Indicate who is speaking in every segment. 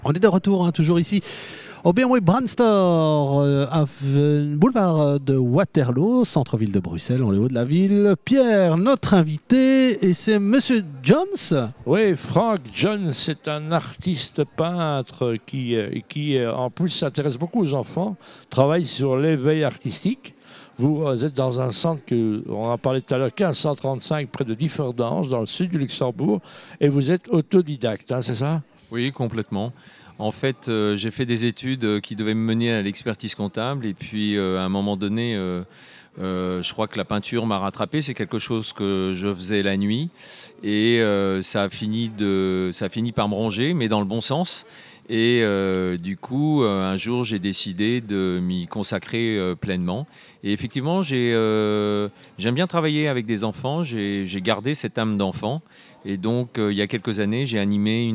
Speaker 1: On est de retour, toujours ici au BMW Brandstore, boulevard de Waterloo, centre-ville de Bruxelles, en le haut de la ville. Pierre, notre invité, et c'est Monsieur Jones.
Speaker 2: Oui, Frank Jones, c'est un artiste peintre qui en plus s'intéresse beaucoup aux enfants, travaille sur l'éveil artistique. Vous êtes dans un centre on en a parlé tout à l'heure, 1535, près de Differdange, dans le sud du Luxembourg, et vous êtes autodidacte, c'est ça ?
Speaker 3: Oui, complètement. En fait, j'ai fait des études qui devaient me mener à l'expertise comptable et puis à un moment donné, je crois que la peinture m'a rattrapé. C'est quelque chose que je faisais la nuit et ça a fini par me ronger, mais dans le bon sens. Et du coup, un jour, j'ai décidé de m'y consacrer pleinement. Et effectivement, j'aime bien travailler avec des enfants. J'ai gardé cette âme d'enfant. Et donc, il y a quelques années, j'ai animé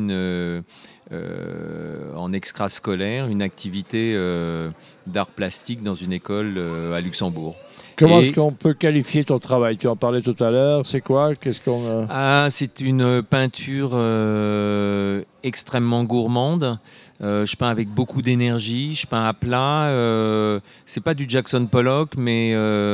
Speaker 3: en extrascolaire une activité d'art plastique dans une école à Luxembourg.
Speaker 2: Comment est-ce qu'on peut qualifier ton travail ? Tu en parlais tout à l'heure, c'est quoi ?
Speaker 3: C'est une peinture extrêmement gourmande. Je peins avec beaucoup d'énergie, je peins à plat. C'est pas du Jackson Pollock, mais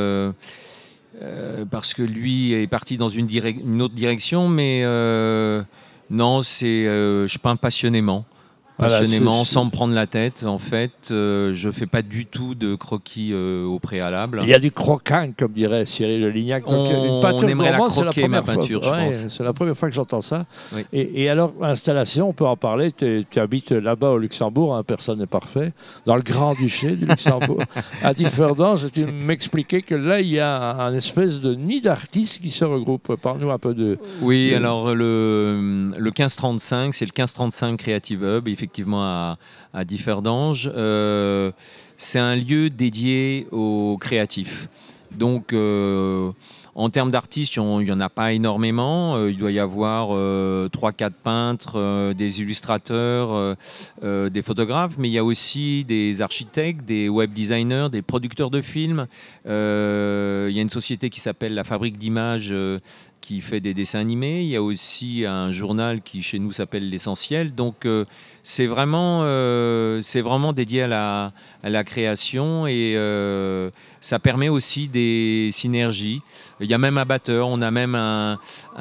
Speaker 3: parce que lui est parti dans une autre direction, mais non, je peins passionnément. Sans me prendre la tête. En fait, je fais pas du tout de croquis au préalable.
Speaker 2: Il y a du croquant, comme dirait Cyril Le Lignac.
Speaker 3: On aimerait la croquer, ma peinture, je pense.
Speaker 2: C'est la première fois que j'entends ça.
Speaker 3: Oui.
Speaker 2: Et alors, installation, on peut en parler. Tu habites là-bas au Luxembourg, personne n'est parfait, dans le Grand-Duché du Luxembourg, à Differdange. Tu m'expliquais que là, il y a un espèce de nid d'artistes qui se regroupent. Parle-nous un peu de...
Speaker 3: Oui, alors le 1535, c'est le 1535 Creative Hub, effectivement à Differdange. C'est un lieu dédié aux créatifs. Donc, en termes d'artistes, il n'y en a pas énormément. Il doit y avoir 3-4 peintres, des illustrateurs, des photographes, mais il y a aussi des architectes, des web designers, des producteurs de films. Il y a une société qui s'appelle La Fabrique d'images qui fait des dessins animés. Il y a aussi un journal qui, chez nous, s'appelle L'Essentiel. Donc, c'est vraiment dédié à la création et ça permet aussi des synergies. Il y a même un batteur, on a même un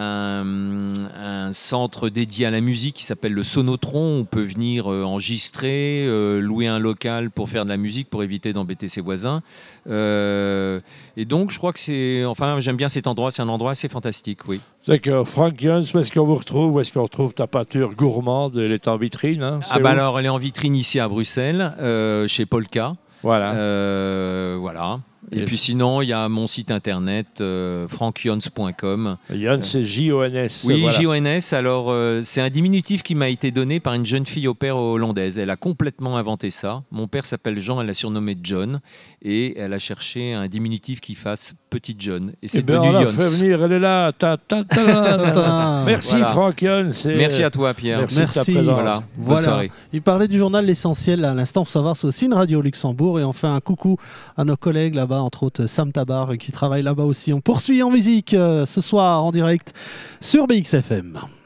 Speaker 3: centre dédié à la musique qui s'appelle le Sonotron. On peut venir enregistrer, louer un local pour faire de la musique, pour éviter d'embêter ses voisins. Et donc, je crois que j'aime bien cet endroit, c'est un endroit assez fantastique, oui.
Speaker 2: D'accord. Frank Jones, où est-ce qu'on vous retrouve ? Où est-ce qu'on retrouve ta peinture gourmande ? Elle est en vitrine,
Speaker 3: alors, elle est en vitrine ici à Bruxelles, chez Polka.
Speaker 2: Voilà.
Speaker 3: Voilà. Et puis sinon, il y a mon site internet, frankjones.com.
Speaker 2: Jones, c'est J-O-N-S.
Speaker 3: Oui, voilà. J-O-N-S. Alors, c'est un diminutif qui m'a été donné par une jeune fille au père hollandaise. Elle a complètement inventé ça. Mon père s'appelle Jean, elle l'a surnommé John. Et elle a cherché un diminutif qui fasse Petit John. Et c'est devenu Jones.
Speaker 2: Fait venir, elle est là. Merci, voilà. Frank Jones.
Speaker 3: Merci à toi, Pierre.
Speaker 2: Merci. De ta présence.
Speaker 3: Voilà. Bonne soirée.
Speaker 1: Il parlait du journal L'Essentiel à l'instant. Pour savoir, c'est aussi une radio au Luxembourg. Et on fait un coucou à nos collègues là-bas, entre autres Sam Tabar, qui travaille là-bas aussi. On poursuit en musique ce soir en direct sur BXFM.